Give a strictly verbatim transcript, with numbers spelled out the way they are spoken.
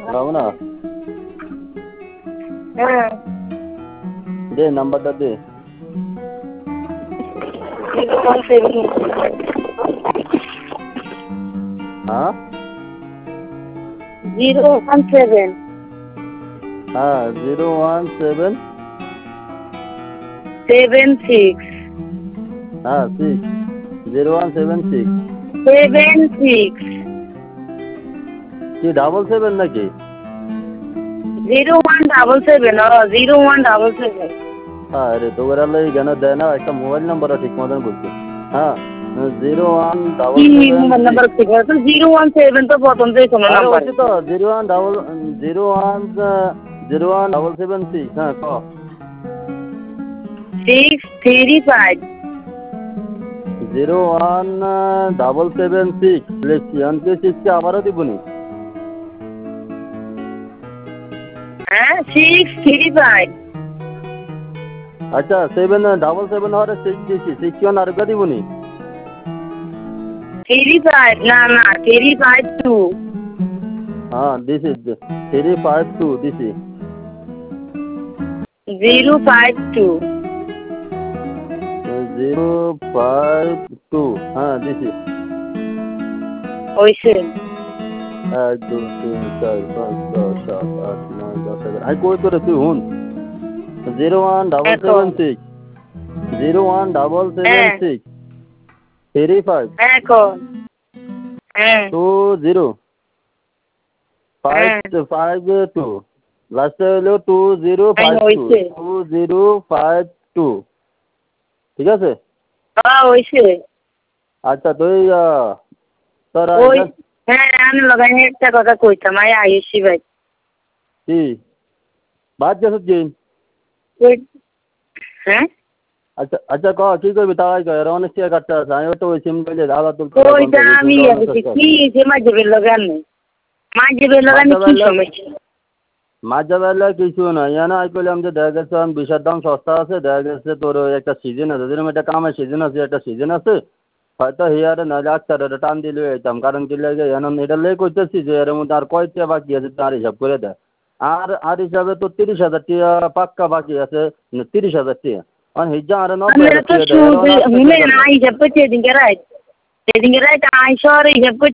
রমনা হ্যাঁ দে নাম্বারটা দে জিরো ওয়ান সেভেন হ্যাঁ জিরো ওয়ান সেভেন হ্যাঁ zero one seven seven six হ্যাঁ six zero one seven six seven six কি ডাবল সেভেন নাকি জিরো ওয়ান ডাবল সেভেন ও জিরো ওয়ান ডাবল সেভেন আরে তো ওরা লই কেন দেয় না একটা মোবাইল নাম্বার ঠিক মতন বলছি হ্যাঁ জিরো ওয়ান ডাবল কি সেভেন মোবাইল নাম্বার ঠিক আছে জিরো ওয়ান সেভেন তো প্রথম থেকে কোনো আরে নাম্বার ওই তো zero one double zero one zero one double seven six হ্যাঁ ক six three five zero one double seven six লিখছি অনকে সিক্সকে আবারও দিবনি হ্যাঁ সিক্স থ্রি ফাইভ আচ্ছা সেভেন ডাবল সেভেন হওয়ার সিক্স দিচ্ছি সিক্স ওয়ান আর দিবনি থ্রি ফাইভ না না থ্রি ফাইভ টু হ্যাঁ দিছি থ্রি ফাইভ টু দিছি zero five two zero five two হ্যাঁ দিছি ওইসে এক দুই তিন চার পাঁচ ছয় সাত আট নয় দশ এগারো আই কই করে তুই হুন zero one double seven six zero one double seven six three five এখন হ্যাঁ two zero five five two লাস্টে হলো two zero five two two zero five two ঠিক আছে হ্যাঁ ওইসে আচ্ছা তুই তোর ওই হ্যাঁ আমি লাগাই একটা কথা কইতাম আই আইসি ভাই কি বাদ যাস দিন হ্যাঁ আচ্ছা আচ্ছা ক কি করবি তাই কয় আর অনেক টাকা কাটতে আছে আমি তো ওই সিম কইলে আলাদা তুল ওইটা আমি কি যে মাঝেবের লাগান মাঝেবের লাগান কি সমস্যা মাঝে বেলা কিছু না জানো আই কইলাম যে দেখা গেছে আমি বিষের দাম সস্তা আছে দেখা গেছে তোর ওই একটা সিজন আছে যেরকম একটা কামের সিজন আছে একটা সিজন আছে হয়তো হিয়ারে নাহলে আচ্ছা টান দিলে যেতাম কারণ কি লাগে এখন এটা লে করতেছি যে এর মধ্যে আর কয়টা বাকি আছে তার হিসাব করে দেয় আর আর হিসাবে তো তিরিশ হাজার টাকা পাক্কা বাকি আছে তিরিশ হাজার টাকা আর হিজা আর নব্বই হাজার টাকা হিসাব করছি এদিনকে রাইট এদিনকে রাইট আইসর হিসাব